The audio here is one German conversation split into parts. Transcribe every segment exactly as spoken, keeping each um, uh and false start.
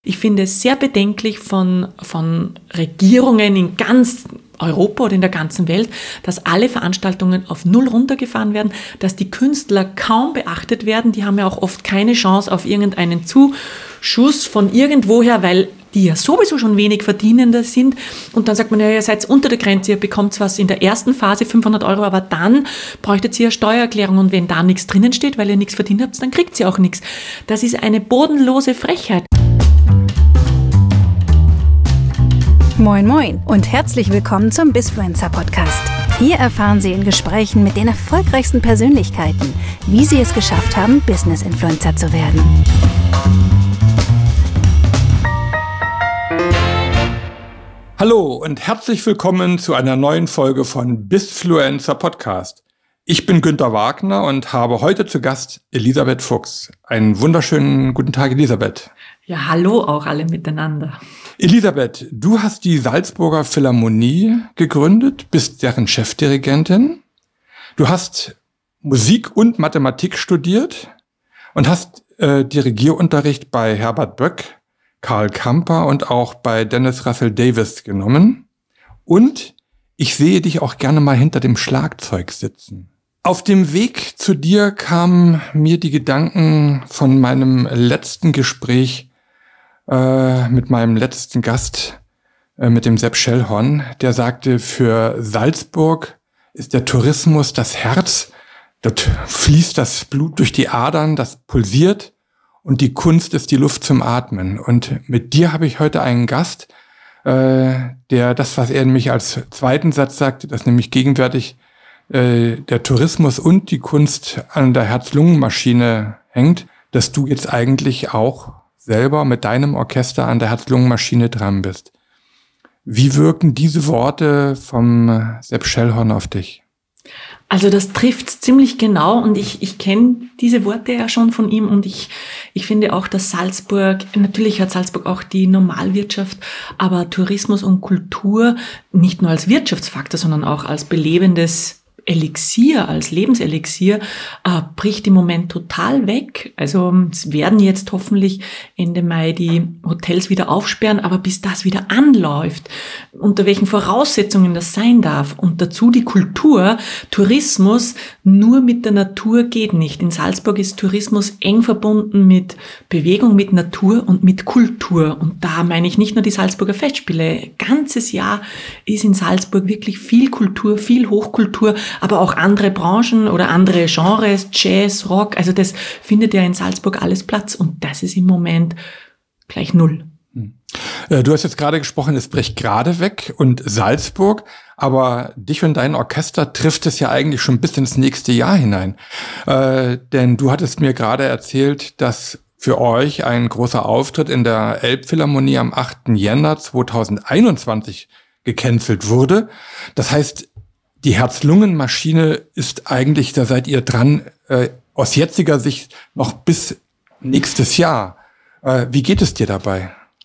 Ich finde es sehr bedenklich von, von Regierungen in ganz Europa oder in der ganzen Welt, dass alle Veranstaltungen auf Null runtergefahren werden, dass die Künstler kaum beachtet werden. Die haben ja auch oft keine Chance auf irgendeinen Zuschuss von irgendwoher, weil die ja sowieso schon wenig verdienender sind. Und dann sagt man, ja, ihr seid unter der Grenze, ihr bekommt was in der ersten Phase fünfhundert Euro, aber dann bräuchtet ihr eine Steuererklärung. Und wenn da nichts drinnen steht, weil ihr nichts verdient habt, dann kriegt ihr auch nichts. Das ist eine bodenlose Frechheit. Moin Moin und herzlich willkommen zum Bizfluencer Podcast. Hier erfahren Sie in Gesprächen mit den erfolgreichsten Persönlichkeiten, wie sie es geschafft haben, Business-Influencer zu werden. Hallo und herzlich willkommen zu einer neuen Folge von Bizfluencer Podcast. Ich bin Günter Wagner und habe heute zu Gast Elisabeth Fuchs. Einen wunderschönen guten Tag, Elisabeth. Ja, hallo auch alle miteinander. Elisabeth, du hast die Salzburger Philharmonie gegründet, bist deren Chefdirigentin. Du hast Musik und Mathematik studiert und hast äh, Dirigierunterricht bei Herbert Böck, Karl Kamper und auch bei Dennis Russell Davis genommen. Und ich sehe dich auch gerne mal hinter dem Schlagzeug sitzen. Auf dem Weg zu dir kamen mir die Gedanken von meinem letzten Gespräch äh, mit meinem letzten Gast, äh, mit dem Sepp Schellhorn, der sagte, für Salzburg ist der Tourismus das Herz. Dort fließt das Blut durch die Adern, das pulsiert. Und die Kunst ist die Luft zum Atmen. Und mit dir habe ich heute einen Gast, äh, der das, was er nämlich als zweiten Satz sagte, dass nämlich gegenwärtig äh, der Tourismus und die Kunst an der Herz-Lungen-Maschine hängt, dass du jetzt eigentlich auch selber mit deinem Orchester an der Herz-Lungen-Maschine dran bist. Wie wirken diese Worte vom Sepp Schellhorn auf dich? Also das trifft ziemlich genau und ich, ich kenne diese Worte ja schon von ihm und ich, ich finde auch, dass Salzburg, natürlich hat Salzburg auch die Normalwirtschaft, aber Tourismus und Kultur nicht nur als Wirtschaftsfaktor, sondern auch als belebendes Elixier, als Lebenselixier, äh, bricht im Moment total weg. Also es werden jetzt hoffentlich Ende Mai die Hotels wieder aufsperren, aber bis das wieder anläuft, unter welchen Voraussetzungen das sein darf und dazu die Kultur, Tourismus nur mit der Natur geht nicht. In Salzburg ist Tourismus eng verbunden mit Bewegung, mit Natur und mit Kultur und da meine ich nicht nur die Salzburger Festspiele. Ganzes Jahr ist in Salzburg wirklich viel Kultur, viel Hochkultur, aber auch andere Branchen oder andere Genres, Jazz, Rock, also das findet ja in Salzburg alles Platz und das ist im Moment gleich null. Du hast jetzt gerade gesprochen, es bricht gerade weg und Salzburg, aber dich und dein Orchester trifft es ja eigentlich schon bis ins nächste Jahr hinein. Äh, denn du hattest mir gerade erzählt, dass für euch ein großer Auftritt in der Elbphilharmonie am achten Jänner zweitausendeinundzwanzig gecancelt wurde. Das heißt, die Herz-Lungen-Maschine ist eigentlich, da seid ihr dran, äh, aus jetziger Sicht noch bis nächstes Jahr. Äh, wie geht es dir dabei?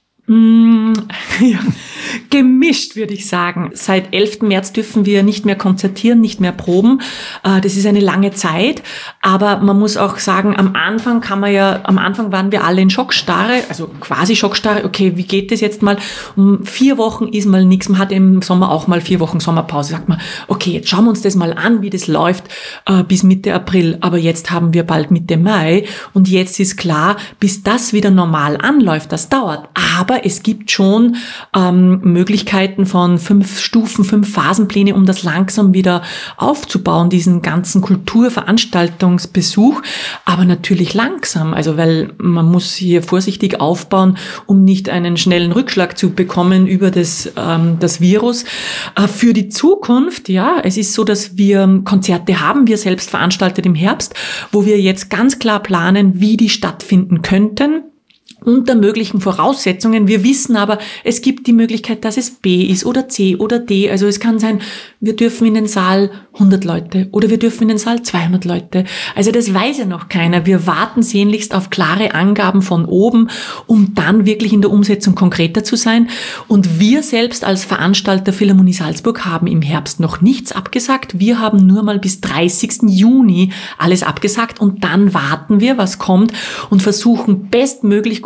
Mm, ja, gemischt, würde ich sagen. Seit elften März dürfen wir nicht mehr konzertieren, nicht mehr proben. Das ist eine lange Zeit. Aber man muss auch sagen, am Anfang kann man ja, am Anfang waren wir alle in Schockstarre, also quasi Schockstarre. Okay, wie geht das jetzt mal? Um vier Wochen ist mal nichts. Man hat im Sommer auch mal vier Wochen Sommerpause. Sagt man, okay, jetzt schauen wir uns das mal an, wie das läuft äh, bis Mitte April. Aber jetzt haben wir bald Mitte Mai. Und jetzt ist klar, bis das wieder normal anläuft, das dauert. Aber es gibt schon ähm, Möglichkeiten von fünf Stufen, fünf Phasenpläne, um das langsam wieder aufzubauen, diesen ganzen Kulturveranstaltungsbesuch. Aber natürlich langsam, also weil man muss hier vorsichtig aufbauen, um nicht einen schnellen Rückschlag zu bekommen über das, ähm, das Virus. Äh, für die Zukunft, ja, es ist so, dass wir Konzerte haben, wir selbst veranstaltet im Herbst, wo wir jetzt ganz klar planen, wie die stattfinden könnten. Unter möglichen Voraussetzungen. Wir wissen aber, es gibt die Möglichkeit, dass es B ist oder C oder D. Also es kann sein, wir dürfen in den Saal hundert Leute oder wir dürfen in den Saal zweihundert Leute. Also das weiß ja noch keiner. Wir warten sehnlichst auf klare Angaben von oben, um dann wirklich in der Umsetzung konkreter zu sein. Und wir selbst als Veranstalter Philharmonie Salzburg haben im Herbst noch nichts abgesagt. Wir haben nur mal bis dreißigsten Juni alles abgesagt und dann warten wir, was kommt und versuchen bestmöglich Kultur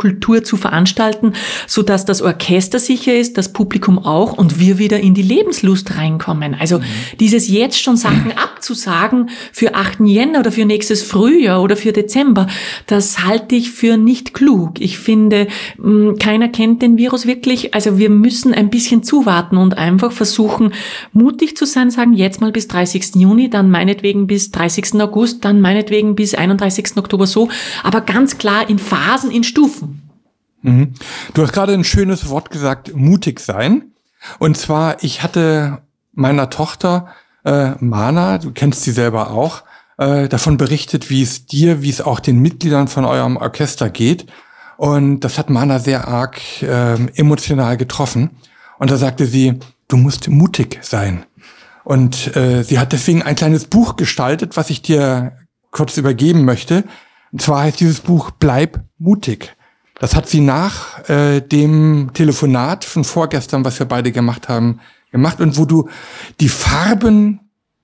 Kultur zu veranstalten, sodass das Orchester sicher ist, das Publikum auch und wir wieder in die Lebenslust reinkommen. Also mhm. dieses jetzt schon Sachen abzusagen für achten Jänner oder für nächstes Frühjahr oder für Dezember, das halte ich für nicht klug. Ich finde, keiner kennt den Virus wirklich. Also wir müssen ein bisschen zuwarten und einfach versuchen, mutig zu sein, sagen jetzt mal bis dreißigsten Juni, dann meinetwegen bis dreißigsten August, dann meinetwegen bis einunddreißigsten Oktober so, aber ganz klar in Phasen, in Stufen. Mhm. Du hast gerade ein schönes Wort gesagt, mutig sein. Und zwar, ich hatte meiner Tochter, äh, Mana, du kennst sie selber auch, äh, davon berichtet, wie es dir, wie es auch den Mitgliedern von eurem Orchester geht. Und das hat Mana sehr arg äh, emotional getroffen. Und da sagte sie, du musst mutig sein. Und äh, sie hat deswegen ein kleines Buch gestaltet, was ich dir kurz übergeben möchte. Und zwar heißt dieses Buch Bleib mutig. Das hat sie nach äh, dem Telefonat von vorgestern, was wir beide gemacht haben, gemacht. Und wo du die Farben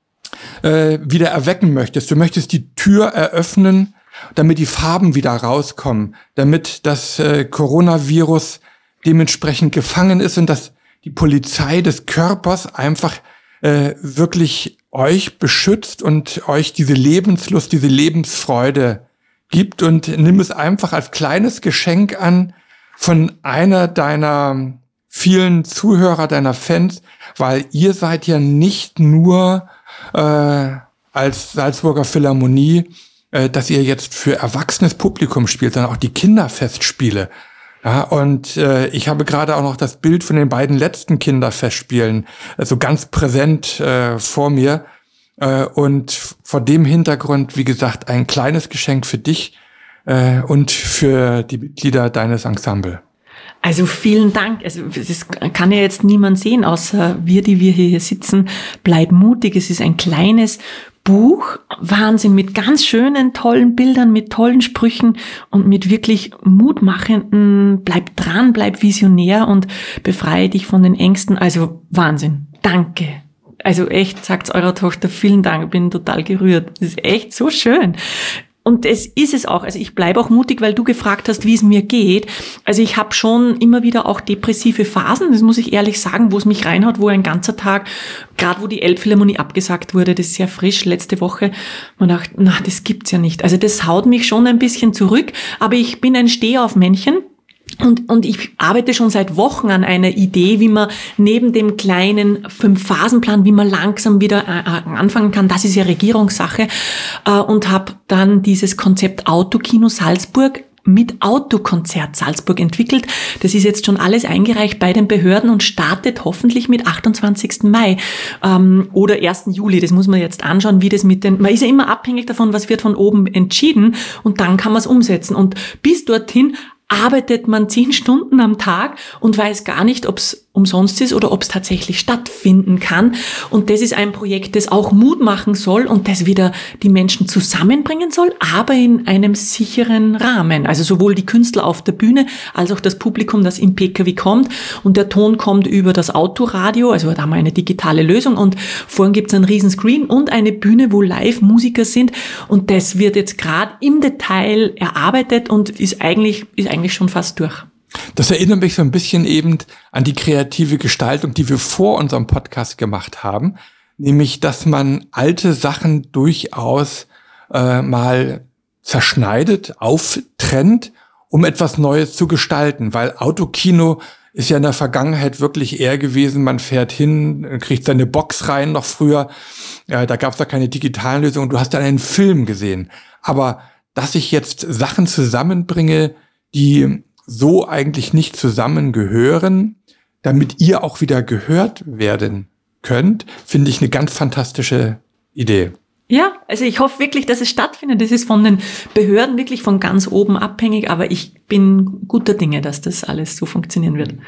äh, wieder erwecken möchtest. Du möchtest die Tür eröffnen, damit die Farben wieder rauskommen. Damit das äh, Coronavirus dementsprechend gefangen ist und dass die Polizei des Körpers einfach äh, wirklich euch beschützt und euch diese Lebenslust, diese Lebensfreude gibt. Und nimm es einfach als kleines Geschenk an von einer deiner vielen Zuhörer, deiner Fans, weil ihr seid ja nicht nur äh, als Salzburger Philharmonie, äh, dass ihr jetzt für erwachsenes Publikum spielt, sondern auch die Kinderfestspiele. Ja, und äh, ich habe gerade auch noch das Bild von den beiden letzten Kinderfestspielen so also ganz präsent äh, vor mir. Äh, und vor dem Hintergrund, wie gesagt, ein kleines Geschenk für dich äh, und für die Mitglieder deines Ensemble. Also vielen Dank. Also das kann ja jetzt niemand sehen, außer wir, die wir hier sitzen. Bleib mutig. Es ist ein kleines Buch, Wahnsinn, mit ganz schönen, tollen Bildern, mit tollen Sprüchen und mit wirklich mutmachenden, bleib dran, bleib visionär und befreie dich von den Ängsten. Also Wahnsinn. Danke. Also echt, sagt's eurer Tochter, vielen Dank, bin total gerührt. Das ist echt so schön. Und es ist es auch. Also ich bleibe auch mutig, weil du gefragt hast, wie es mir geht. Also ich habe schon immer wieder auch depressive Phasen, das muss ich ehrlich sagen, wo es mich reinhaut, wo ein ganzer Tag, gerade wo die Elbphilharmonie abgesagt wurde, das ist sehr frisch, letzte Woche, man dachte, na, das gibt's ja nicht. Also das haut mich schon ein bisschen zurück, aber ich bin ein Stehaufmännchen. Und, und ich arbeite schon seit Wochen an einer Idee, wie man neben dem kleinen Fünf-Phasen-Plan, wie man langsam wieder äh, anfangen kann. Das ist ja Regierungssache. Äh, und habe dann dieses Konzept Autokino Salzburg mit Autokonzert Salzburg entwickelt. Das ist jetzt schon alles eingereicht bei den Behörden und startet hoffentlich mit achtundzwanzigsten Mai ähm, oder ersten Juli. Das muss man jetzt anschauen, wie das mit den... Man ist ja immer abhängig davon, was wird von oben entschieden und dann kann man es umsetzen. Und bis dorthin arbeitet man zehn Stunden am Tag und weiß gar nicht, ob es umsonst ist oder ob es tatsächlich stattfinden kann. Und das ist ein Projekt, das auch Mut machen soll und das wieder die Menschen zusammenbringen soll, aber in einem sicheren Rahmen. Also sowohl die Künstler auf der Bühne als auch das Publikum, das im P K W kommt. Und der Ton kommt über das Autoradio, also da haben wir eine digitale Lösung. Und vorhin gibt es einen riesen Screen und eine Bühne, wo Live-Musiker sind. Und das wird jetzt gerade im Detail erarbeitet und ist eigentlich, ist eigentlich schon fast durch. Das erinnert mich so ein bisschen eben an die kreative Gestaltung, die wir vor unserem Podcast gemacht haben. Nämlich, dass man alte Sachen durchaus äh, mal zerschneidet, auftrennt, um etwas Neues zu gestalten. Weil Autokino ist ja in der Vergangenheit wirklich eher gewesen, man fährt hin, kriegt seine Box rein, noch früher. Äh, da gab es da keine digitalen Lösungen. Du hast dann einen Film gesehen. Aber dass ich jetzt Sachen zusammenbringe, die so eigentlich nicht zusammengehören, damit ihr auch wieder gehört werden könnt, finde ich eine ganz fantastische Idee. Ja, also ich hoffe wirklich, dass es stattfindet. Das ist von den Behörden wirklich von ganz oben abhängig, aber ich bin guter Dinge, dass das alles so funktionieren wird.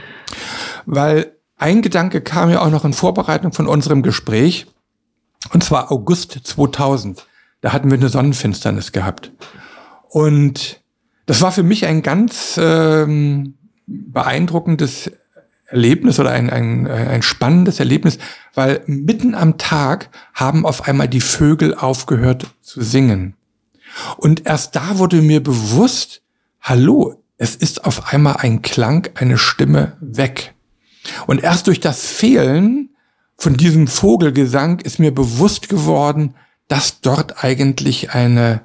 Weil ein Gedanke kam ja auch noch in Vorbereitung von unserem Gespräch, und zwar August zweitausend. Da hatten wir eine Sonnenfinsternis gehabt. Und das war für mich ein ganz ähm, beeindruckendes Erlebnis oder ein, ein, ein spannendes Erlebnis, weil mitten am Tag haben auf einmal die Vögel aufgehört zu singen. Und erst da wurde mir bewusst, hallo, es ist auf einmal ein Klang, eine Stimme weg. Und erst durch das Fehlen von diesem Vogelgesang ist mir bewusst geworden, dass dort eigentlich eine,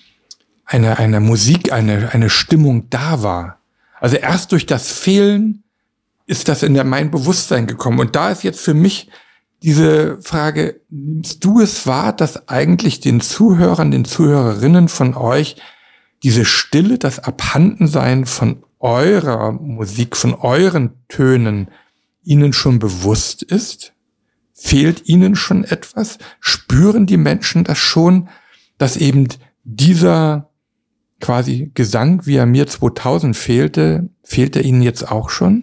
eine, eine Musik, eine, eine Stimmung da war. Also erst durch das Fehlen ist das in mein Bewusstsein gekommen. Und da ist jetzt für mich diese Frage, nimmst du es wahr, dass eigentlich den Zuhörern, den Zuhörerinnen von euch diese Stille, das Abhandensein von eurer Musik, von euren Tönen ihnen schon bewusst ist? Fehlt ihnen schon etwas? Spüren die Menschen das schon, dass eben dieser quasi Gesang, wie er mir zweitausend fehlte, fehlt er ihnen jetzt auch schon?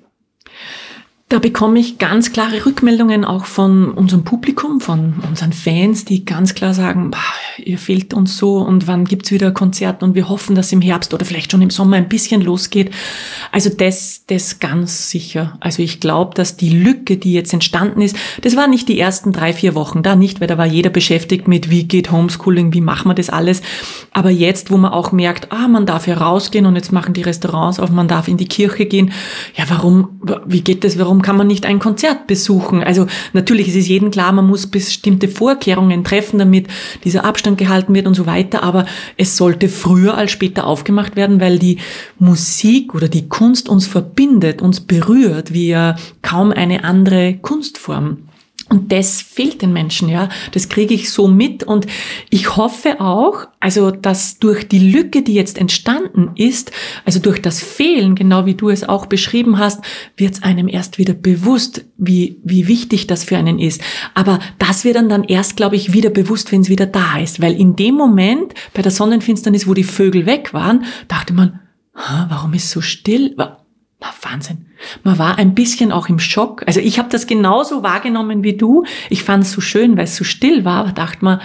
Da bekomme ich ganz klare Rückmeldungen auch von unserem Publikum, von unseren Fans, die ganz klar sagen, bah, ihr fehlt uns so und wann gibt's wieder ein Konzert und wir hoffen, dass im Herbst oder vielleicht schon im Sommer ein bisschen losgeht. Also das, das ganz sicher. Also ich glaube, dass die Lücke, die jetzt entstanden ist, das waren nicht die ersten drei, vier Wochen, da nicht, weil da war jeder beschäftigt mit, wie geht Homeschooling, wie machen wir das alles. Aber jetzt, wo man auch merkt, ah, man darf ja rausgehen und jetzt machen die Restaurants auf, man darf in die Kirche gehen. Ja, warum, wie geht das, warum kann man nicht ein Konzert besuchen? Also natürlich ist es jedem klar, man muss bestimmte Vorkehrungen treffen, damit dieser Abstand gehalten wird und so weiter, aber es sollte früher als später aufgemacht werden, weil die Musik oder die Kunst uns verbindet, uns berührt, wie ja kaum eine andere Kunstform. Und das fehlt den Menschen, ja. Das kriege ich so mit und ich hoffe auch, also, dass durch die Lücke, die jetzt entstanden ist, also durch das Fehlen, genau wie du es auch beschrieben hast, wird es einem erst wieder bewusst, wie, wie wichtig das für einen ist. Aber das wird dann dann erst, glaube ich, wieder bewusst, wenn es wieder da ist. Weil in dem Moment, bei der Sonnenfinsternis, wo die Vögel weg waren, dachte man, warum ist es so still? Na, Wahnsinn. Man war ein bisschen auch im Schock. Also ich habe das genauso wahrgenommen wie du. Ich fand es so schön, weil es so still war, aber dachte man,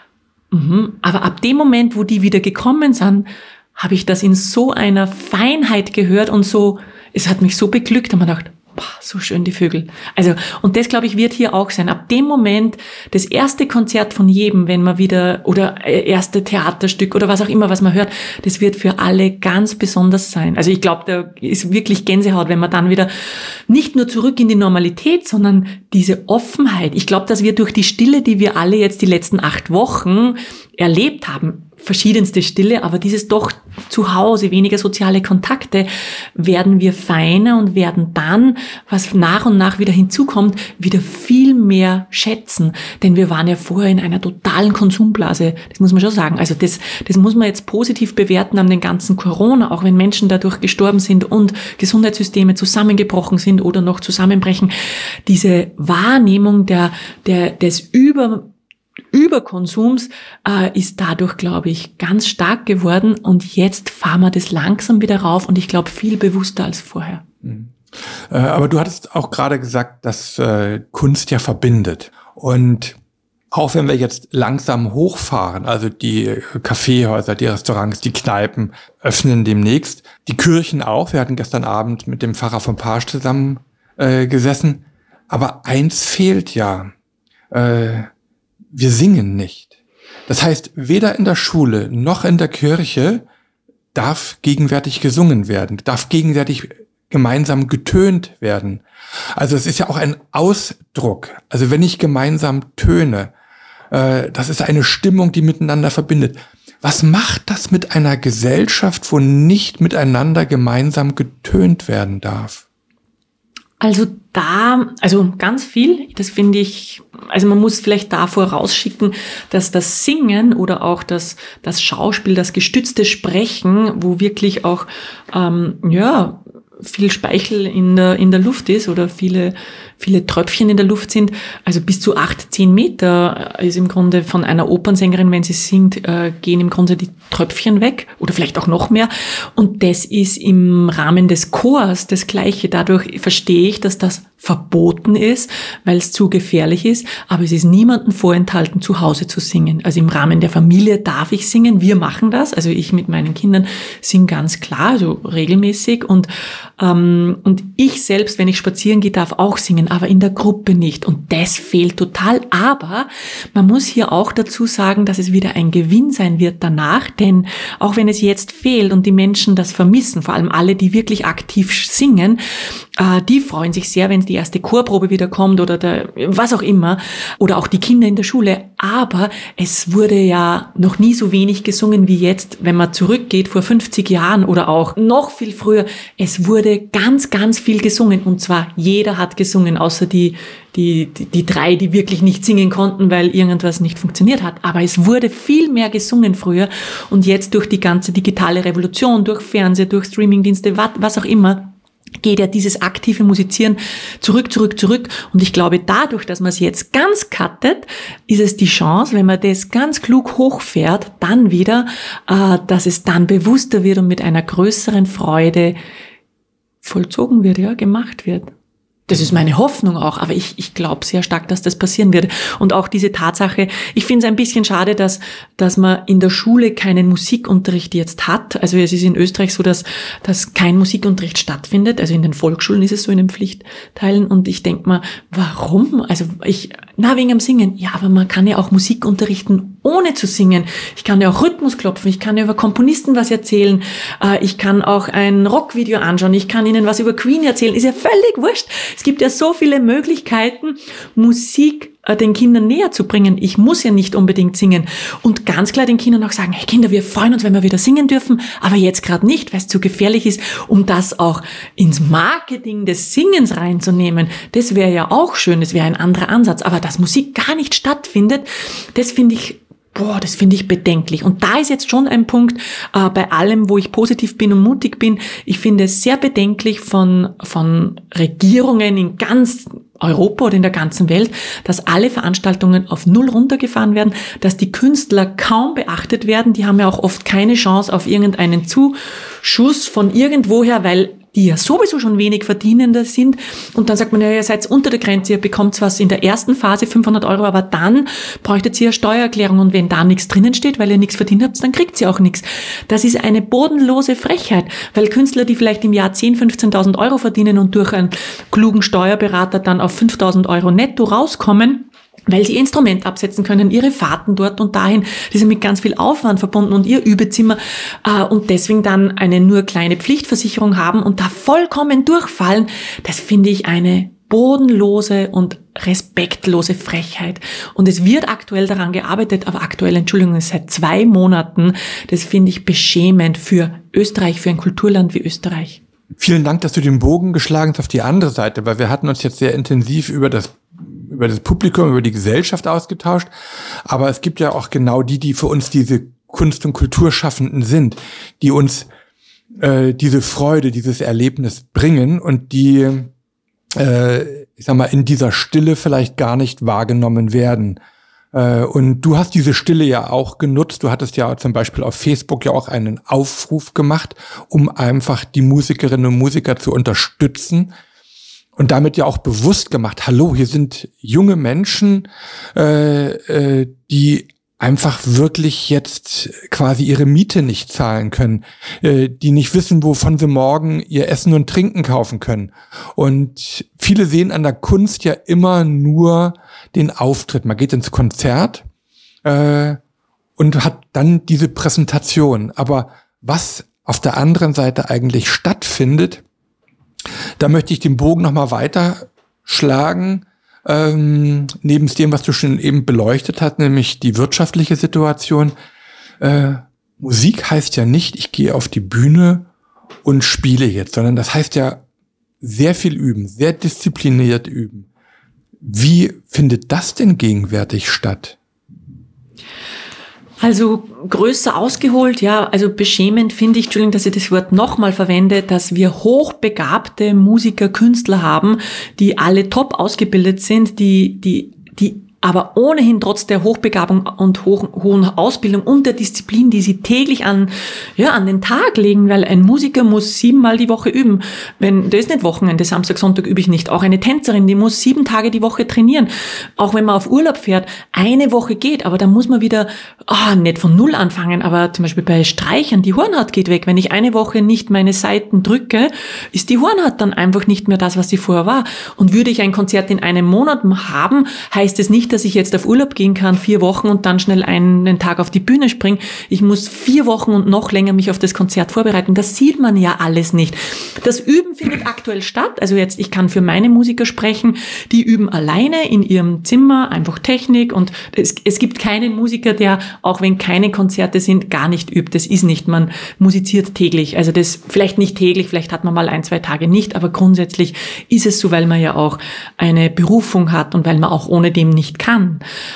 mhm. Aber ab dem Moment, wo die wieder gekommen sind, habe ich das in so einer Feinheit gehört und so, es hat mich so beglückt, und man dachte, boah, so schön die Vögel. Also, und das, glaube ich, wird hier auch sein. Ab dem Moment, das erste Konzert von jedem, wenn man wieder, oder erste Theaterstück oder was auch immer, was man hört, das wird für alle ganz besonders sein. Also ich glaube, da ist wirklich Gänsehaut, wenn man dann wieder nicht nur zurück in die Normalität, sondern diese Offenheit. Ich glaube, dass wir durch die Stille, die wir alle jetzt die letzten acht Wochen erlebt haben, verschiedenste Stille, aber dieses doch zu Hause, weniger soziale Kontakte, werden wir feiner und werden dann, was nach und nach wieder hinzukommt, wieder viel mehr schätzen. Denn wir waren ja vorher in einer totalen Konsumblase, das muss man schon sagen. Also das, das muss man jetzt positiv bewerten an den ganzen Corona, auch wenn Menschen dadurch gestorben sind und Gesundheitssysteme zusammengebrochen sind oder noch zusammenbrechen. Diese Wahrnehmung der, der, des Über Überkonsums äh, ist dadurch, glaube ich, ganz stark geworden und jetzt fahren wir das langsam wieder rauf und ich glaube viel bewusster als vorher. Mhm. Äh, aber du hattest auch gerade gesagt, dass äh, Kunst ja verbindet und auch wenn wir jetzt langsam hochfahren, also die Kaffeehäuser, die Restaurants, die Kneipen öffnen demnächst, die Kirchen auch. Wir hatten gestern Abend mit dem Pfarrer von Parsch zusammen äh, gesessen, aber eins fehlt ja. Äh, Wir singen nicht. Das heißt, weder in der Schule noch in der Kirche darf gegenwärtig gesungen werden, darf gegenwärtig gemeinsam getönt werden. Also es ist ja auch ein Ausdruck. Also wenn ich gemeinsam töne, äh, das ist eine Stimmung, die miteinander verbindet. Was macht das mit einer Gesellschaft, wo nicht miteinander gemeinsam getönt werden darf? Also da, also ganz viel, das finde ich, also man muss vielleicht da vorausschicken, dass das Singen oder auch das, das Schauspiel, das gestützte Sprechen, wo wirklich auch, ähm, ja, viel Speichel in der, in der Luft ist oder viele, viele Tröpfchen in der Luft sind, also bis zu acht, zehn Meter ist im Grunde von einer Opernsängerin, wenn sie singt, äh, gehen im Grunde die Tröpfchen weg oder vielleicht auch noch mehr. Und das ist im Rahmen des Chors das Gleiche. Dadurch verstehe ich, dass das verboten ist, weil es zu gefährlich ist, aber es ist niemandem vorenthalten, zu Hause zu singen. Also im Rahmen der Familie darf ich singen, wir machen das, also ich mit meinen Kindern singe ganz klar, also regelmäßig und ähm, und ich selbst, wenn ich spazieren gehe, darf auch singen, aber in der Gruppe nicht und das fehlt total, aber man muss hier auch dazu sagen, dass es wieder ein Gewinn sein wird danach, denn auch wenn es jetzt fehlt und die Menschen das vermissen, vor allem alle, die wirklich aktiv singen, äh, die freuen sich sehr, wenn es die erste Chorprobe wieder kommt oder der, was auch immer, oder auch die Kinder in der Schule. Aber es wurde ja noch nie so wenig gesungen wie jetzt, wenn man zurückgeht vor fünfzig Jahren oder auch noch viel früher. Es wurde ganz, ganz viel gesungen und zwar jeder hat gesungen, außer die Die, die, die drei, die wirklich nicht singen konnten, weil irgendwas nicht funktioniert hat. Aber es wurde viel mehr gesungen früher und jetzt durch die ganze digitale Revolution, durch Fernsehen, durch Streamingdienste, was, was auch immer, geht ja dieses aktive Musizieren zurück, zurück, zurück. Und ich glaube, dadurch, dass man es jetzt ganz cuttet, ist es die Chance, wenn man das ganz klug hochfährt, dann wieder, äh, dass es dann bewusster wird und mit einer größeren Freude vollzogen wird, ja, gemacht wird. Das ist meine Hoffnung auch, aber ich, ich glaube sehr stark, dass das passieren wird. Und auch diese Tatsache, ich finde es ein bisschen schade, dass, dass man in der Schule keinen Musikunterricht jetzt hat. Also es ist in Österreich so, dass, dass kein Musikunterricht stattfindet. Also in den Volksschulen ist es so in den Pflichtteilen. Und ich denke mal, warum? Also ich, na, wegen am Singen. Ja, aber man kann ja auch Musik unterrichten, ohne zu singen. Ich kann ja auch Rhythmus klopfen. Ich kann ja über Komponisten was erzählen. Ich kann auch ein Rockvideo anschauen. Ich kann Ihnen was über Queen erzählen. Ist ja völlig wurscht. Es gibt ja so viele Möglichkeiten, Musik äh, den Kindern näher zu bringen. Ich muss ja nicht unbedingt singen. Und ganz klar den Kindern auch sagen, hey Kinder, wir freuen uns, wenn wir wieder singen dürfen, aber jetzt gerade nicht, weil es zu gefährlich ist, um das auch ins Marketing des Singens reinzunehmen. Das wäre ja auch schön, das wäre ein anderer Ansatz. Aber dass Musik gar nicht stattfindet, das finde ich Boah, das finde ich bedenklich. Und da ist jetzt schon ein Punkt, äh, bei allem, wo ich positiv bin und mutig bin, ich finde es sehr bedenklich von, von Regierungen in ganz Europa oder in der ganzen Welt, dass alle Veranstaltungen auf Null runtergefahren werden, dass die Künstler kaum beachtet werden. Die haben ja auch oft keine Chance auf irgendeinen Zuschuss von irgendwoher, weil die ja sowieso schon wenig verdienender sind. Und dann sagt man, ja, ihr seid unter der Grenze, ihr bekommt was in der ersten Phase fünfhundert Euro, aber dann bräuchtet ihr eine Steuererklärung und wenn da nichts drinnen steht, weil ihr nichts verdient habt, dann kriegt ihr auch nichts. Das ist eine bodenlose Frechheit, weil Künstler, die vielleicht im Jahr zehntausend, fünfzehntausend Euro verdienen und durch einen klugen Steuerberater dann auf fünftausend Euro netto rauskommen, weil sie ihr Instrument absetzen können, ihre Fahrten dort und dahin, die sind mit ganz viel Aufwand verbunden und ihr Übezimmer äh, und deswegen dann eine nur kleine Pflichtversicherung haben und da vollkommen durchfallen, das finde ich eine bodenlose und respektlose Frechheit. Und es wird aktuell daran gearbeitet, aber aktuell, Entschuldigung, seit zwei Monaten, das finde ich beschämend für Österreich, für ein Kulturland wie Österreich. Vielen Dank, dass du den Bogen geschlagen hast auf die andere Seite, weil wir hatten uns jetzt sehr intensiv über das über das Publikum, über die Gesellschaft ausgetauscht. Aber es gibt ja auch genau die, die für uns diese Kunst- und Kulturschaffenden sind, die uns äh, diese Freude, dieses Erlebnis bringen und die, äh, ich sag mal, in dieser Stille vielleicht gar nicht wahrgenommen werden. Äh, und du hast diese Stille ja auch genutzt. Du hattest ja zum Beispiel auf Facebook ja auch einen Aufruf gemacht, um einfach die Musikerinnen und Musiker zu unterstützen. Und damit ja auch bewusst gemacht, hallo, hier sind junge Menschen, äh, äh, die einfach wirklich jetzt quasi ihre Miete nicht zahlen können, äh, die nicht wissen, wovon sie morgen ihr Essen und Trinken kaufen können. Und viele sehen an der Kunst ja immer nur den Auftritt. Man geht ins Konzert äh, und hat dann diese Präsentation. Aber was auf der anderen Seite eigentlich stattfindet, da möchte ich den Bogen nochmal weiter schlagen, ähm, neben dem, was du schon eben beleuchtet hast, nämlich die wirtschaftliche Situation. Äh, Musik heißt ja nicht, ich gehe auf die Bühne und spiele jetzt, sondern das heißt ja sehr viel üben, sehr diszipliniert üben. Wie findet das denn gegenwärtig statt? Also größer ausgeholt, ja, also beschämend finde ich, Entschuldigung, dass ich das Wort nochmal verwende, dass wir hochbegabte Musiker, Künstler haben, die alle top ausgebildet sind, die, die, die aber ohnehin trotz der Hochbegabung und hohen, hohen Ausbildung und der Disziplin, die sie täglich an, ja, an den Tag legen, weil ein Musiker muss siebenmal die Woche üben. Wenn, das ist nicht Wochenende, Samstag, Sonntag übe ich nicht. Auch eine Tänzerin, die muss sieben Tage die Woche trainieren. Auch wenn man auf Urlaub fährt, eine Woche geht, aber dann muss man wieder, ah, nicht von Null anfangen, aber zum Beispiel bei Streichern, die Hornhaut geht weg. Wenn ich eine Woche nicht meine Saiten drücke, ist die Hornhaut dann einfach nicht mehr das, was sie vorher war. Und würde ich ein Konzert in einem Monat haben, heißt es nicht, dass ich jetzt auf Urlaub gehen kann, vier Wochen und dann schnell einen Tag auf die Bühne springe. Ich muss vier Wochen und noch länger mich auf das Konzert vorbereiten. Das sieht man ja alles nicht. Das Üben findet aktuell statt. Also jetzt, ich kann für meine Musiker sprechen, die üben alleine in ihrem Zimmer, einfach Technik, und es, es gibt keinen Musiker, der, auch wenn keine Konzerte sind, gar nicht übt. Das ist nicht, man musiziert täglich. Also das, vielleicht nicht täglich, vielleicht hat man mal ein, zwei Tage nicht, aber grundsätzlich ist es so, weil man ja auch eine Berufung hat und weil man auch ohne dem nicht kann.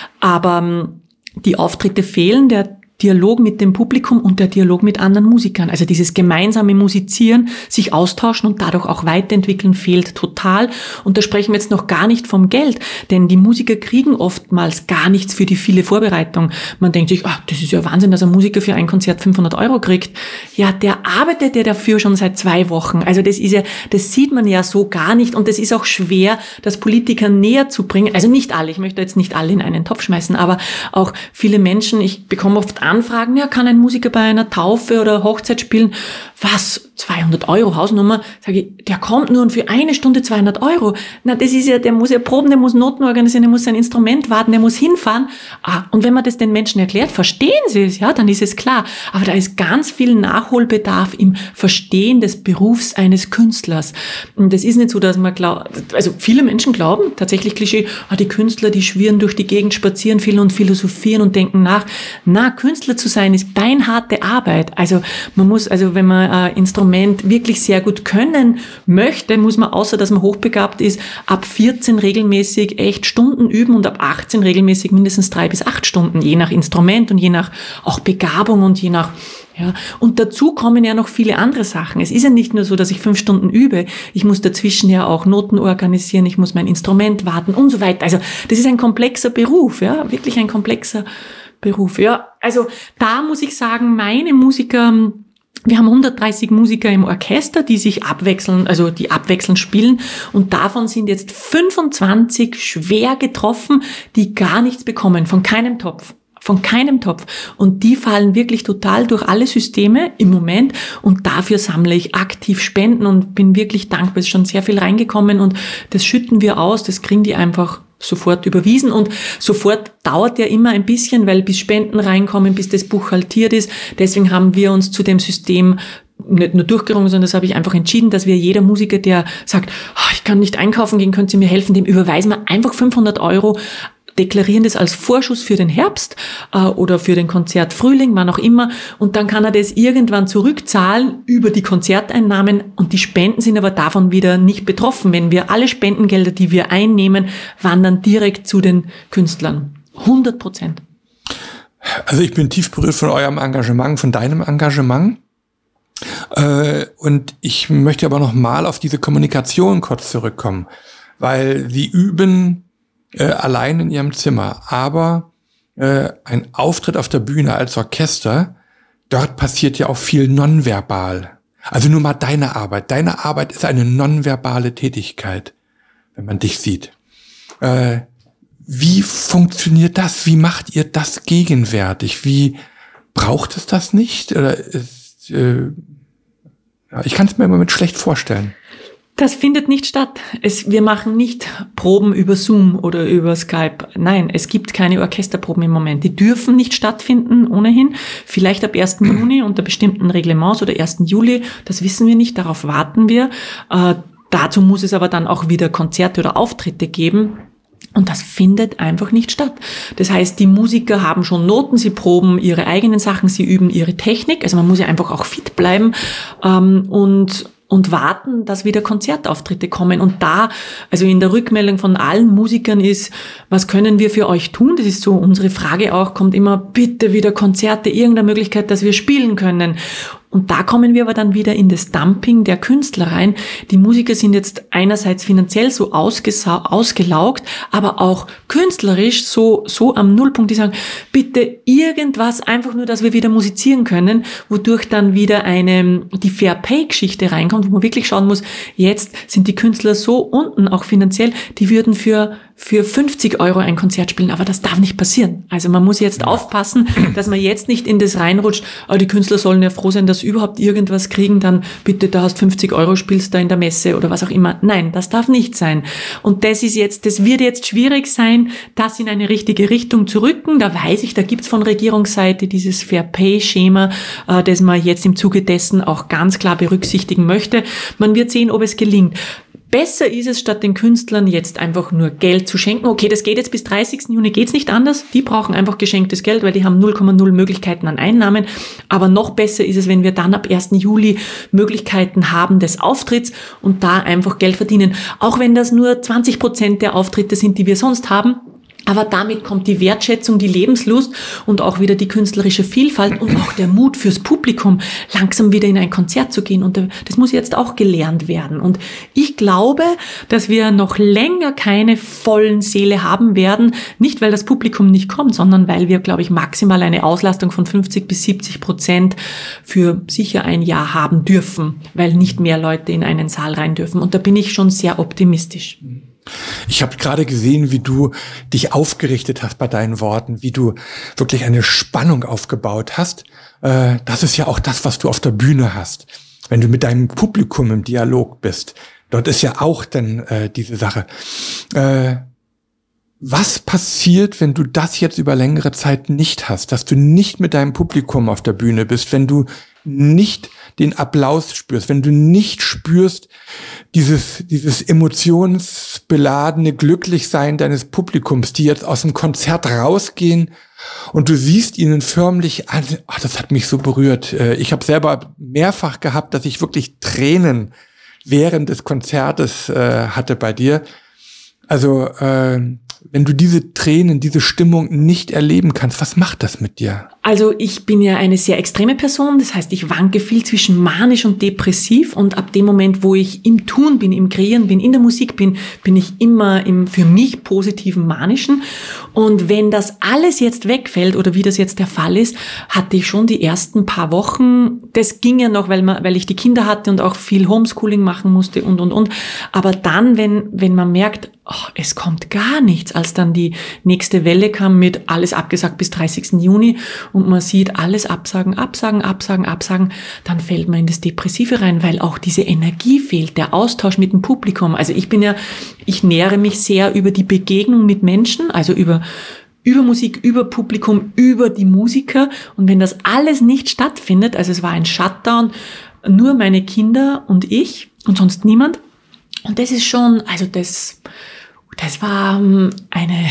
Aber die Auftritte fehlen, der Dialog mit dem Publikum und der Dialog mit anderen Musikern. Also dieses gemeinsame Musizieren, sich austauschen und dadurch auch weiterentwickeln, fehlt total. Und da sprechen wir jetzt noch gar nicht vom Geld, denn die Musiker kriegen oftmals gar nichts für die viele Vorbereitung. Man denkt sich, ach, das ist ja Wahnsinn, dass ein Musiker für ein Konzert fünfhundert Euro kriegt. Ja, der arbeitet ja dafür schon seit zwei Wochen. Also das ist ja, das sieht man ja so gar nicht, und das ist auch schwer, das Politikern näher zu bringen. Also nicht alle, ich möchte jetzt nicht alle in einen Topf schmeißen, aber auch viele Menschen, ich bekomme oft Anfragen, ja, kann ein Musiker bei einer Taufe oder Hochzeit spielen? Was? zweihundert Euro Hausnummer? Sage ich, der kommt nur und für eine Stunde zweihundert Euro. Na, das ist ja, der muss ja proben, der muss Noten organisieren, der muss sein Instrument warten, der muss hinfahren. Ah, und wenn man das den Menschen erklärt, verstehen sie es, ja, dann ist es klar. Aber da ist ganz viel Nachholbedarf im Verstehen des Berufs eines Künstlers. Und das ist nicht so, dass man glaubt, also viele Menschen glauben, tatsächlich Klischee, ah, die Künstler, die schwirren durch die Gegend, spazieren viel und philosophieren und denken nach. Na, Künstler zu sein ist beinharte Arbeit. Also man muss, also wenn man ein Instrument wirklich sehr gut können möchte, muss man, außer dass man hochbegabt ist, ab vierzehn regelmäßig echt Stunden üben und ab achtzehn regelmäßig mindestens drei bis acht Stunden, je nach Instrument und je nach auch Begabung und je nach, ja. Und dazu kommen ja noch viele andere Sachen. Es ist ja nicht nur so, dass ich fünf Stunden übe. Ich muss dazwischen ja auch Noten organisieren, ich muss mein Instrument warten und so weiter. Also das ist ein komplexer Beruf, ja, wirklich ein komplexer Beruf. Ja, also da muss ich sagen, meine Musiker, wir haben hundertdreißig Musiker im Orchester, die sich abwechseln, also die abwechselnd spielen, und davon sind jetzt fünfundzwanzig schwer getroffen, die gar nichts bekommen, von keinem Topf. Von keinem Topf. Und die fallen wirklich total durch alle Systeme im Moment, und dafür sammle ich aktiv Spenden und bin wirklich dankbar. Es ist schon sehr viel reingekommen und das schütten wir aus, das kriegen die einfach sofort überwiesen, und sofort dauert ja immer ein bisschen, weil bis Spenden reinkommen, bis das buchhaltiert ist. Deswegen haben wir uns zu dem System nicht nur durchgerungen, sondern das habe ich einfach entschieden, dass wir jeder Musiker, der sagt, oh, ich kann nicht einkaufen gehen, können Sie mir helfen, dem überweisen wir einfach fünfhundert Euro, deklarieren das als Vorschuss für den Herbst äh, oder für den Konzert Frühling, wann auch immer, und dann kann er das irgendwann zurückzahlen über die Konzerteinnahmen, und die Spenden sind aber davon wieder nicht betroffen. Wenn wir alle Spendengelder, die wir einnehmen, wandern direkt zu den Künstlern. hundert Prozent. Also ich bin tief berührt von eurem Engagement, von deinem Engagement. Äh, und ich möchte aber noch mal auf diese Kommunikation kurz zurückkommen, weil sie üben Äh, allein in ihrem Zimmer, aber äh, ein Auftritt auf der Bühne als Orchester, dort passiert ja auch viel nonverbal. Also nur mal deine Arbeit. Deine Arbeit ist eine nonverbale Tätigkeit, wenn man dich sieht. Äh, wie funktioniert das? Wie macht ihr das gegenwärtig? Wie braucht es das nicht? Oder ist, äh, ja, ich kann es mir im Moment schlecht vorstellen. Das findet nicht statt. Es, wir machen nicht Proben über Zoom oder über Skype. Nein, es gibt keine Orchesterproben im Moment. Die dürfen nicht stattfinden ohnehin. Vielleicht ab ersten Juni unter bestimmten Reglements oder ersten Juli. Das wissen wir nicht, darauf warten wir. Äh, dazu muss es aber dann auch wieder Konzerte oder Auftritte geben. Und das findet einfach nicht statt. Das heißt, die Musiker haben schon Noten, sie proben ihre eigenen Sachen, sie üben ihre Technik. Also man muss ja einfach auch fit bleiben. Ähm, und und warten, dass wieder Konzertauftritte kommen. Und da, also in der Rückmeldung von allen Musikern ist, was können wir für euch tun? Das ist so unsere Frage auch, kommt immer, bitte wieder Konzerte, irgendeine Möglichkeit, dass wir spielen können. Und da kommen wir aber dann wieder in das Dumping der Künstler rein. Die Musiker sind jetzt einerseits finanziell so ausgesau- ausgelaugt, aber auch künstlerisch so, so am Nullpunkt, die sagen, bitte irgendwas, einfach nur, dass wir wieder musizieren können, wodurch dann wieder eine, die Fair-Pay-Geschichte reinkommt, wo man wirklich schauen muss, jetzt sind die Künstler so unten, auch finanziell, die würden für für fünfzig Euro ein Konzert spielen, aber das darf nicht passieren. Also man muss jetzt aufpassen, dass man jetzt nicht in das reinrutscht, oh, die Künstler sollen ja froh sein, dass sie überhaupt irgendwas kriegen, dann bitte, da hast fünfzig Euro, spielst da in der Messe oder was auch immer. Nein, das darf nicht sein. Und das ist jetzt, das wird jetzt schwierig sein, das in eine richtige Richtung zu rücken. Da weiß ich, da gibt's von Regierungsseite dieses Fair-Pay-Schema, äh, das man jetzt im Zuge dessen auch ganz klar berücksichtigen möchte. Man wird sehen, ob es gelingt. Besser ist es, statt den Künstlern jetzt einfach nur Geld zu schenken. Okay, das geht jetzt bis dreißigsten Juni, geht's nicht anders. Die brauchen einfach geschenktes Geld, weil die haben null Komma null Möglichkeiten an Einnahmen. Aber noch besser ist es, wenn wir dann ab ersten Juli Möglichkeiten haben des Auftritts und da einfach Geld verdienen. Auch wenn das nur zwanzig Prozent der Auftritte sind, die wir sonst haben. Aber damit kommt die Wertschätzung, die Lebenslust und auch wieder die künstlerische Vielfalt und auch der Mut fürs Publikum, langsam wieder in ein Konzert zu gehen. Und das muss jetzt auch gelernt werden. Und ich glaube, dass wir noch länger keine vollen Säle haben werden. Nicht, weil das Publikum nicht kommt, sondern weil wir, glaube ich, maximal eine Auslastung von fünfzig bis siebzig Prozent für sicher ein Jahr haben dürfen, weil nicht mehr Leute in einen Saal rein dürfen. Und da bin ich schon sehr optimistisch. Ich habe gerade gesehen, wie du dich aufgerichtet hast bei deinen Worten, wie du wirklich eine Spannung aufgebaut hast. Äh, das ist ja auch das, was du auf der Bühne hast. Wenn du mit deinem Publikum im Dialog bist, dort ist ja auch dann äh, diese Sache. Äh, was passiert, wenn du das jetzt über längere Zeit nicht hast, dass du nicht mit deinem Publikum auf der Bühne bist, wenn du nicht den Applaus spürst, wenn du nicht spürst, dieses, dieses emotionsbeladene Glücklichsein deines Publikums, die jetzt aus dem Konzert rausgehen und du siehst ihnen förmlich an, ach, das hat mich so berührt. Ich habe selber mehrfach gehabt, dass ich wirklich Tränen während des Konzertes äh, hatte bei dir. Also, äh, wenn du diese Tränen, diese Stimmung nicht erleben kannst, was macht das mit dir? Also ich bin ja eine sehr extreme Person, das heißt, ich wanke viel zwischen manisch und depressiv und ab dem Moment, wo ich im Tun bin, im Kreieren bin, in der Musik bin, bin ich immer im für mich positiven manischen. Und wenn das alles jetzt wegfällt oder wie das jetzt der Fall ist, hatte ich schon die ersten paar Wochen, das ging ja noch, weil man, weil ich die Kinder hatte und auch viel Homeschooling machen musste und, und, und. Aber dann, wenn, wenn man merkt, oh, es kommt gar nichts, als dann die nächste Welle kam mit alles abgesagt bis dreißigsten Juni und man sieht alles absagen, absagen, absagen, absagen, dann fällt man in das Depressive rein, weil auch diese Energie fehlt, der Austausch mit dem Publikum. Also ich bin ja, ich nähere mich sehr über die Begegnung mit Menschen, also über über Musik, über Publikum, über die Musiker. Und wenn das alles nicht stattfindet, also es war ein Shutdown, nur meine Kinder und ich und sonst niemand. Und das ist schon, also das, das war eine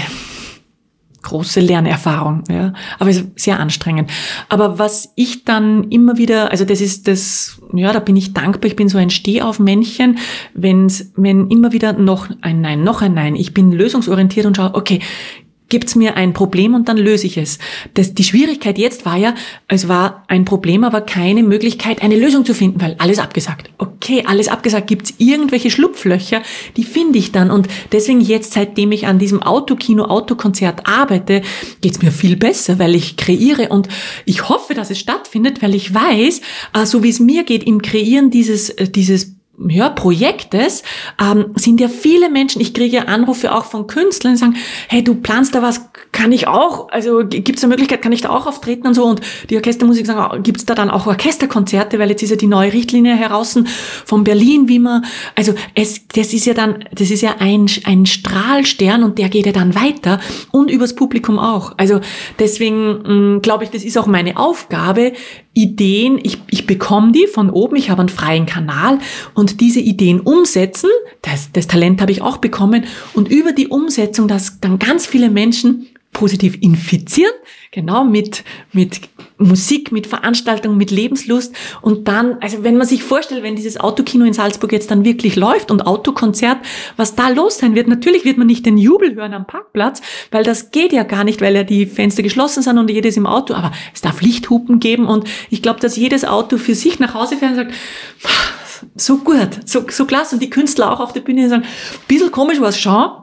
große Lernerfahrung, ja, aber sehr anstrengend. Aber was ich dann immer wieder, also das ist das, ja, da bin ich dankbar, ich bin so ein Stehaufmännchen, wenn's, wenn immer wieder noch ein Nein, noch ein Nein, ich bin lösungsorientiert und schaue, okay, gibt's mir ein Problem und dann löse ich es. Das, die Schwierigkeit jetzt war ja, es war ein Problem, aber keine Möglichkeit, eine Lösung zu finden, weil alles abgesagt. Okay, alles abgesagt. Gibt's irgendwelche Schlupflöcher, die finde ich dann. Und deswegen jetzt, seitdem ich an diesem Autokino, Autokonzert arbeite, geht's mir viel besser, weil ich kreiere und ich hoffe, dass es stattfindet, weil ich weiß, so wie es mir geht im Kreieren dieses, dieses ja, Projektes, ähm, sind ja viele Menschen, ich kriege Anrufe auch von Künstlern, die sagen, hey, du planst da was, kann ich auch, also gibt's eine Möglichkeit, kann ich da auch auftreten und so, und die Orchestermusik sagen, gibt's da dann auch Orchesterkonzerte, weil jetzt ist ja die neue Richtlinie heraus von Berlin, wie man, also es, das ist ja dann, das ist ja ein, ein Strahlstern und der geht ja dann weiter und übers Publikum auch, also deswegen glaube ich, das ist auch meine Aufgabe, Ideen, ich, ich bekomme die von oben, ich habe einen freien Kanal und diese Ideen umsetzen, das, das Talent habe ich auch bekommen, und über die Umsetzung, dass dann ganz viele Menschen positiv infizieren, genau, mit, mit Musik, mit Veranstaltungen, mit Lebenslust, und dann, also wenn man sich vorstellt, wenn dieses Autokino in Salzburg jetzt dann wirklich läuft und Autokonzert, was da los sein wird, natürlich wird man nicht den Jubel hören am Parkplatz, weil das geht ja gar nicht, weil ja die Fenster geschlossen sind und jedes im Auto, aber es darf Lichthupen geben, und ich glaube, dass jedes Auto für sich nach Hause fährt und sagt, so gut, so, so klasse, und die Künstler auch auf der Bühne sagen, ein bisschen komisch war es schon,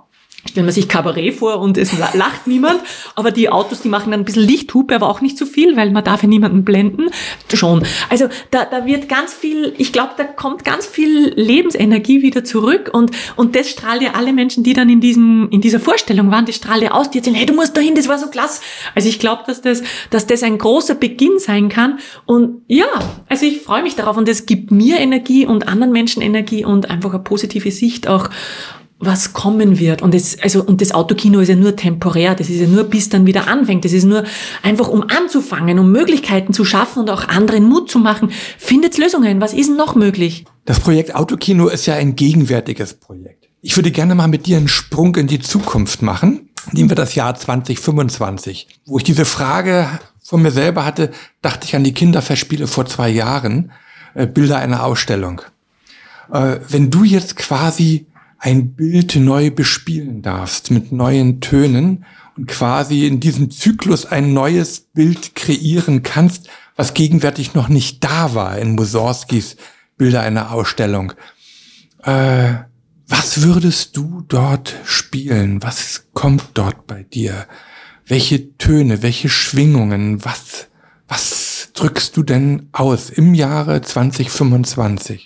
stellen wir sich Kabarett vor und es lacht niemand, aber die Autos, die machen dann ein bisschen Lichthupe, aber auch nicht zu viel, weil man darf ja niemanden blenden. Schon. Also da, da wird ganz viel, ich glaube, da kommt ganz viel Lebensenergie wieder zurück und, und das strahlt ja alle Menschen, die dann in diesem, in dieser Vorstellung waren, die strahlt ja aus, die erzählen, hey, du musst dahin, das war so klasse. Also ich glaube, dass das, dass das ein großer Beginn sein kann und ja, also ich freue mich darauf und es gibt mir Energie und anderen Menschen Energie und einfach eine positive Sicht auch, was kommen wird. Und das, also, und das Autokino ist ja nur temporär. Das ist ja nur, bis dann wieder anfängt. Das ist nur einfach, um anzufangen, um Möglichkeiten zu schaffen und auch anderen Mut zu machen. Findet Lösungen. Was ist denn noch möglich? Das Projekt Autokino ist ja ein gegenwärtiges Projekt. Ich würde gerne mal mit dir einen Sprung in die Zukunft machen. Nehmen wir das Jahr zwanzig fünfundzwanzig. Wo ich diese Frage von mir selber hatte, dachte ich an die Kinderfestspiele vor zwei Jahren. Äh, Bilder einer Ausstellung. Äh, wenn du jetzt quasi ein Bild neu bespielen darfst mit neuen Tönen und quasi in diesem Zyklus ein neues Bild kreieren kannst, was gegenwärtig noch nicht da war in Mussorgskis Bilder einer Ausstellung. Äh, was würdest du dort spielen? Was kommt dort bei dir? Welche Töne, welche Schwingungen, was, was drückst du denn aus im Jahre zwanzig fünfundzwanzig?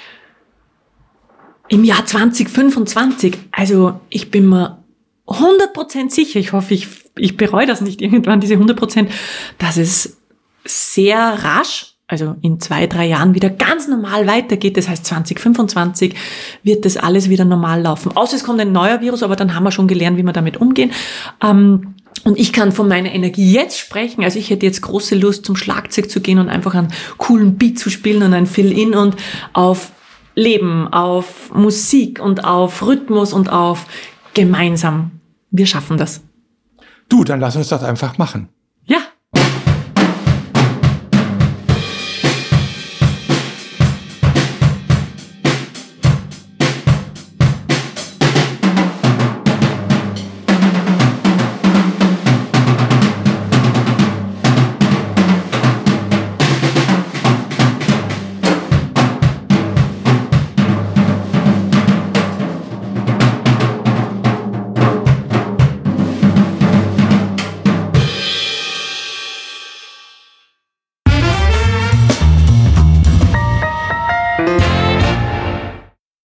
Im Jahr zwanzig fünfundzwanzig, also ich bin mir hundert Prozent sicher, ich hoffe, ich, ich bereue das nicht irgendwann, diese hundert Prozent, dass es sehr rasch, also in zwei, drei Jahren wieder ganz normal weitergeht. Das heißt, zwanzig fünfundzwanzig wird das alles wieder normal laufen. Außer es kommt ein neuer Virus, aber dann haben wir schon gelernt, wie wir damit umgehen. Ähm, Und ich kann von meiner Energie jetzt sprechen. Also ich hätte jetzt große Lust, zum Schlagzeug zu gehen und einfach einen coolen Beat zu spielen und ein Fill-In und auf Leben, auf Musik und auf Rhythmus und auf gemeinsam. Wir schaffen das. Du, dann lass uns das einfach machen.